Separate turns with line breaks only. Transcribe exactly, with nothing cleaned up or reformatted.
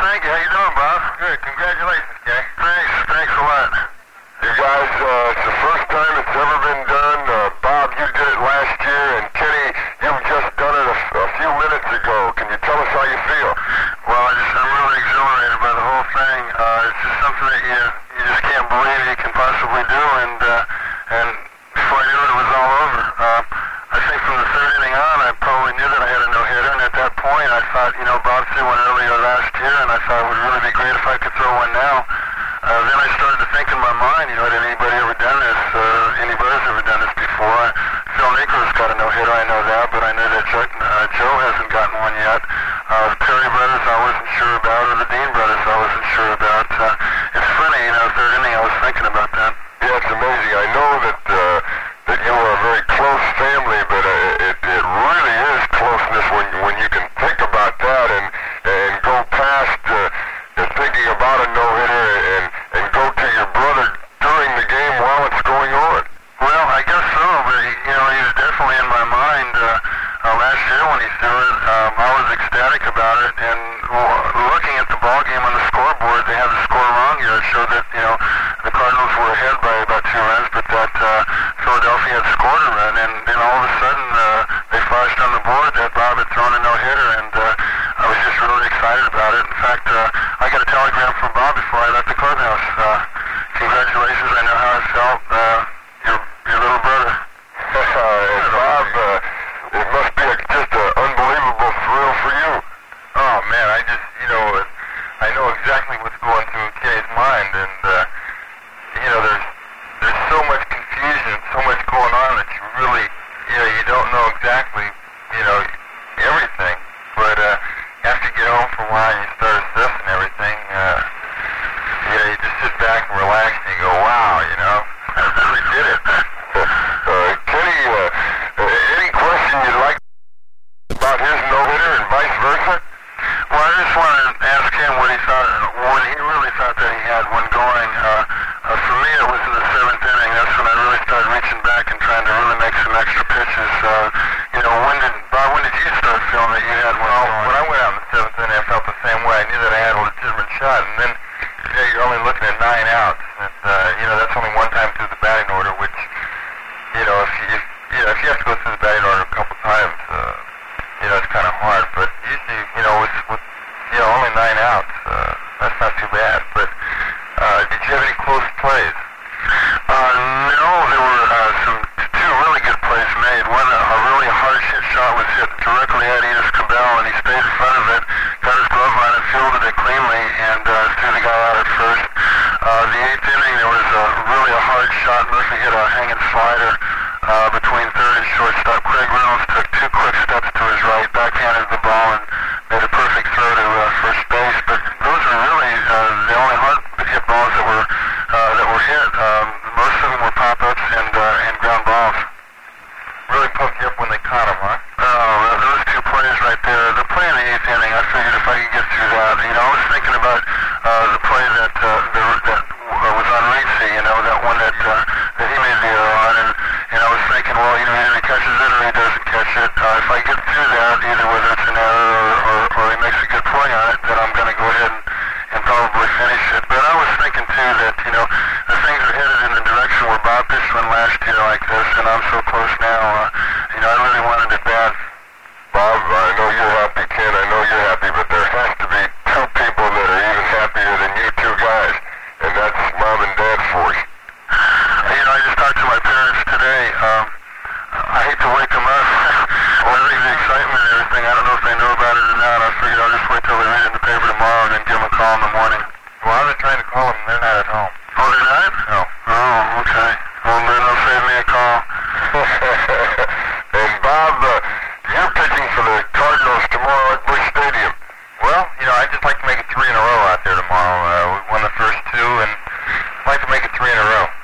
thank you. How you doing, Bob?
Good. Congratulations, Kenny.
Thanks. Thanks a lot.
You guys, uh, it's the first time it's ever been done. Uh, Bob, you did it last year, and Kenny, you've just done it a, a few minutes ago. Can you tell us how you feel?
Well, I just, I'm really exhilarated by the whole thing. Uh, it's just something that you, you just can't believe you can possibly do, and, uh, and before I knew it, it was all over. Uh, I think from the third inning on, I probably knew that I had a no-hitter, and at that point, I thought, you know, Bob threw one earlier last year, and I thought it would really be great if I could throw one now. Uh, then I started to think in my mind, you know, had anybody ever done this? Uh, anybody's ever done this before? Phil Niekro's got a no-hitter, I know that, but I know that Chuck, uh, Joe hasn't gotten one yet. Uh, the Perry brothers I wasn't sure about, or the Dean brothers I wasn't sure about. Uh, it's funny, you know, third inning I was thinking about that.
Yeah, it's amazing. I know that uh, that you are a very close family, but uh, it, it really is closeness when when you can think about that and and go past uh, and thinking about a no-hitter and and go to your brother during the game while it's going on.
Well, I guess so, but you know, he was definitely in my mind uh, uh, last year when he threw it. Um, I was ecstatic about it, and well, looking at the ball game on the scoreboard, they had the score wrong here. It showed that you know the Cardinals were ahead by about two runs, but that uh, Philadelphia had scored a run, and then all of a sudden uh, they flashed on the board that Bob had thrown a no-hitter, and uh, I was just really excited about it. In fact, uh, I got a telegram from Bob before I left the clubhouse. Uh, congratulations! I know how I felt. Uh, your your little brother.
And Bob, uh, it must be a, just an unbelievable thrill for you.
Oh, man, I just, you know, I know exactly what's going through Kenny's mind, and, uh, you know, there's there's so much confusion, so much going on that you really, you know, you don't know exactly, you know, everything. But uh, after you get home for a while and you start assessing everything, uh, you know, you just sit back and relax and you go, wow, you know, I really did it.
Uh, Kenny, uh, any question you'd like about his no-hitter and vice versa?
Well, I just wanted to ask him what he thought, when he really thought that he had one going. Uh, uh, for me, it was in the seventh inning. That's when I really started reaching back and trying to really make some extra pitches. Uh, you know, when did, Bob, when did you start feeling that you had one
Well,
going?
when I went out in the seventh inning, I felt the same way. I knew that I had a legitimate shot, and then, you know, you're only looking at nine outs, and, uh, you know, that's only one time through the batting order, which, you know, if you, if, you know, if you have to go through the batting order a couple times, uh, you know, it's kind of hard, but usually, you know, with, with you know, only nine outs, uh, that's not too bad. But uh, did you have any close plays?
Uh, no, there were uh, some two really good plays made. One, a, a really hard hit shot was hit directly at Enos Cabell, and he stayed in front of it, got his glove line and fielded it cleanly, and uh, threw the guy out at first. Uh, the eighth inning, there was a, really a hard shot. Murphy hit a hanging slider uh, between third and shortstop. Craig Reynolds took two quick steps to his right, backhanded the ball, and made a perfect throw to uh, first base. But those are really uh, the only hard hit balls that were uh, that were hit. Um, most of them were pop-ups and uh, and ground balls.
Really pumped you up when they caught him, huh?
Oh, those two plays right there. The play in the eighth inning, I figured if I could get through that. You know, I was thinking about uh, the play that uh, the, that uh, was on Reese, you know, that one that uh, that he made the error on, and and I was thinking, well, you know, either he catches it or he doesn't catch it. Uh, if I get through that, either whether it's an error or, or, or he makes a good play on it, then I'm going to go ahead and, and probably finish it. But I was thinking too that, you know, the things are headed in the direction where Bob pitched one last year like this, and I'm so close now. Uh, you know, I really wanted it bad.
Bob, I know you're happy, Ken. I know you're happy, but there has to be two people that are even happier than you two guys, and that's Mom and Dad for you.
You know, I just talked to my parents today. Um, I hate to wake them up. Well, the excitement and everything, I don't know if they know about it or not. I figured I'll just wait till they read it in the paper tomorrow and then give them a call in the morning.
Well, I've been trying to call them. They're not at home.
Oh, they're not?
No.
Oh, okay. Well, then they'll save me a call.
And Bob, uh, you're pitching for the Cardinals tomorrow at Busch Stadium.
Well, you know, I'd just like to make it three in a row out there tomorrow. Uh, we won the first two, and I'd like to make it three in a row.